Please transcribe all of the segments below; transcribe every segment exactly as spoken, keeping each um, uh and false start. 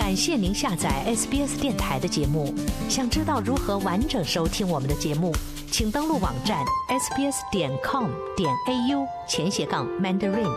感谢您下载 S B S 电台的节目。想知道如何完整收听我们的节目，请登录网站 s b s 点 com 点 a u 前斜杠 mandarin。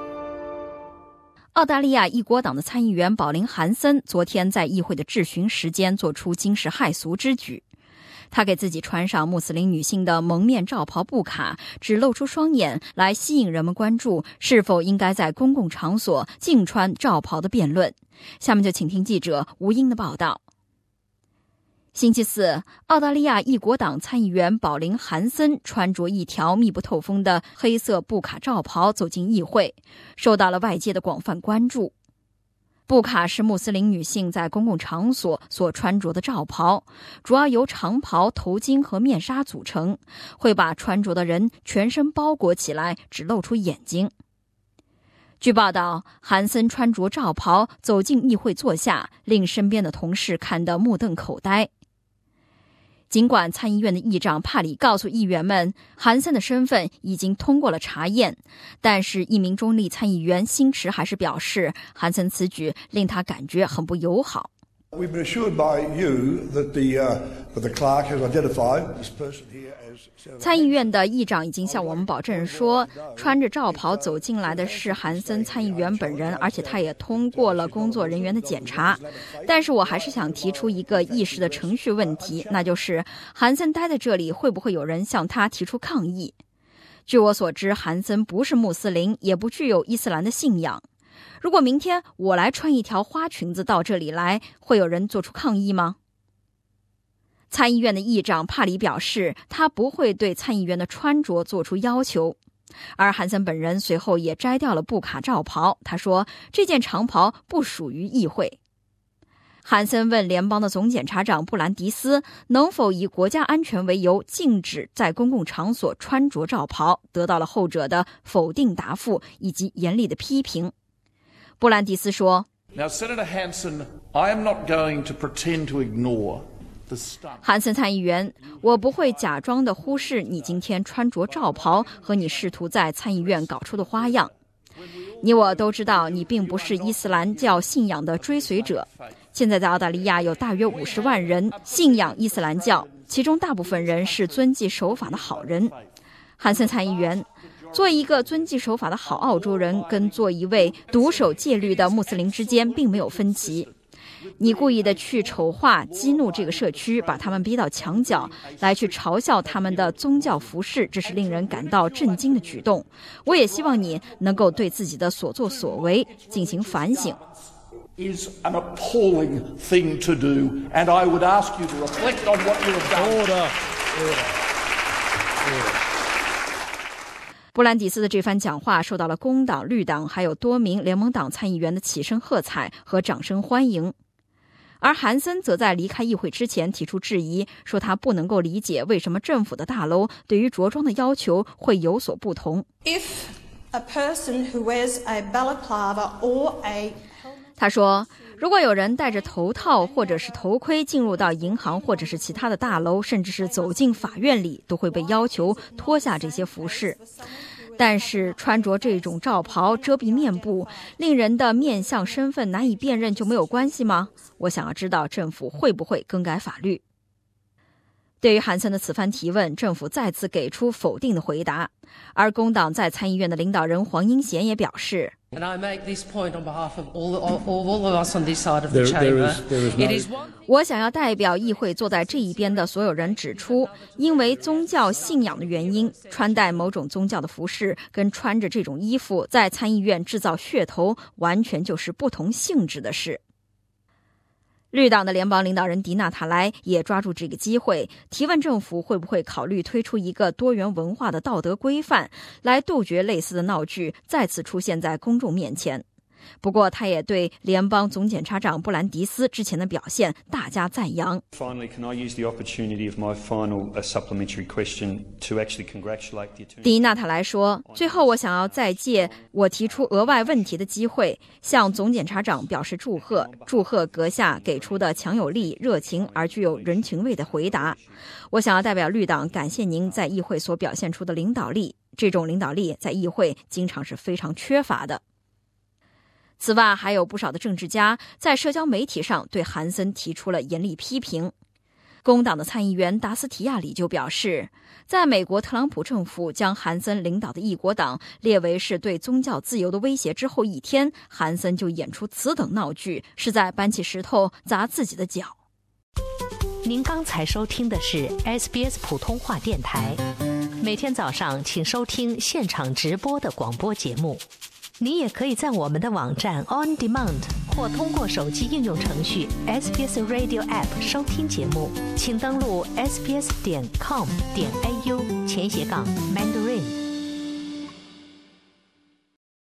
澳大利亚一国党的参议员保林·韩森昨天在议会的质询时间做出惊世骇俗之举。他给自己穿上穆斯林女性的蒙面罩袍布卡，只露出双眼，来吸引人们关注是否应该在公共场所禁穿罩袍的辩论。下面就请听记者吴英的报道。星期四，澳大利亚一国党参议员保林·韩森穿着一条密不透风的黑色布卡罩袍走进议会，受到了外界的广泛关注。布卡是穆斯林女性在公共场所所穿着的罩袍，主要由长袍、头巾和面纱组成，会把穿着的人全身包裹起来，只露出眼睛。据报道，韩森穿着罩袍走进议会坐下，令身边的同事看得目瞪口呆。尽管参议院的议长帕里告诉议员们，韩森的身份已经通过了查验，但是一名中立参议员辛驰还是表示，韩森此举令他感觉很不友好。 We've been assured by you that the, uh, that the clerk has identified this person here as... 参议院的议长已经向我们保证说，穿着罩袍走进来的是韩森参议员本人，而且他也通过了工作人员的检查。但是我还是想提出一个议事的程序问题，那就是韩森待在这里，会不会有人向他提出抗议？据我所知，韩森不是穆斯林，也不具有伊斯兰的信仰。如果明天我来穿一条花裙子到这里来，会有人做出抗议吗？参议院的议长帕里表示，他不会对参议员的穿着做出要求。而韩森本人随后也摘掉了布卡罩袍，他说这件长袍不属于议会。韩森问联邦的总检察长布兰迪斯能否以国家安全为由禁止在公共场所穿着罩袍，得到了后者的否定答复以及严厉的批评。布兰迪斯说 Now, Senator Hanson, I am not going to pretend to ignore the stunt. 韩森参议员，我不会假装的忽视你今天穿着罩袍和你试图在参议院搞出的花样。你我都知道你并不是伊斯兰教信仰的追随者。现在在澳大利亚有大约五十万人信仰伊斯兰教，其中大部分人是遵纪守法的好人。韩森参议员，做一个遵纪守法的好澳洲人跟做一位独守戒律的穆斯林之间并没有分歧。你故意的去丑化激怒这个社区，把他们逼到墙角来去嘲笑他们的宗教服饰，这是令人感到震惊的举动。我也希望你能够对自己的所作所为进行反省。 Is an appalling thing to do, and I would ask you to reflect on what you have done. Order. Order. Order. 布兰迪斯的这番讲话受到了工党、绿党还有多名联盟党参议员的起身喝彩和掌声欢迎。而韩森则在离开议会之前提出质疑，说他不能够理解为什么政府的大楼对于着装的要求会有所不同。 If a person who wears a balaclava or a 他说，如果有人戴着头套或者是头盔进入到银行或者是其他的大楼，甚至是走进法院里，都会被要求脱下这些服饰。但是穿着这种罩袍遮蔽面部，令人的面相身份难以辨认，就没有关系吗？我想要知道政府会不会更改法律。对于韩森的此番提问，政府再次给出否定的回答。而工党在参议院的领导人黄英贤也表示， And I make this point on behalf of all, all, all of us on this side of the chamber. It is one... 我想要代表议会坐在这一边的所有人指出，因为宗教信仰的原因，穿戴某种宗教的服饰跟穿着这种衣服在参议院制造噱头，完全就是不同性质的事。绿党的联邦领导人迪纳塔莱也抓住这个机会，提问政府会不会考虑推出一个多元文化的道德规范，来杜绝类似的闹剧再次出现在公众面前。不过他也对联邦总检察长布兰迪斯之前的表现大加赞扬。 Finally, can I use the opportunity of my final uh, supplementary question to actually congratulate the attorney? 迪纳塔莱说，最后我想要再借我提出额外问题的机会，向总检察长表示祝贺，祝贺阁下给出的强有力、热情而具有人情味的回答。我想要代表绿党感谢您在议会所表现出的领导力，这种领导力在议会经常是非常缺乏的。 此外，还有不少的政治家在社交媒体上对韩森提出了严厉批评。工党的参议员达斯提亚里就表示，在美国特朗普政府将韩森领导的异国党列为是对宗教自由的威胁之后一天，韩森就演出此等闹剧，是在搬起石头砸自己的脚。 您刚才收听的是 S B S 普通话电台，每天早上请收听现场直播的广播节目。你也可以在我们的网站 On Demand 或通过手机应用程序 S B S Radio App 收听节目，请登录 s b s 点 com 点 a u 前斜杠 Mandarin。